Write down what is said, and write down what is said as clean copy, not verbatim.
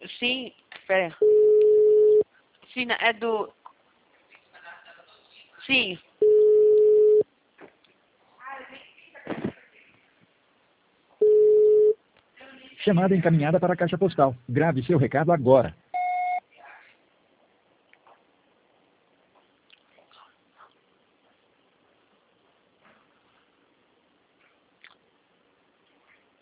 Sim, pera. Sim, é do... Sim. Chamada encaminhada para a caixa postal. Grave seu recado agora.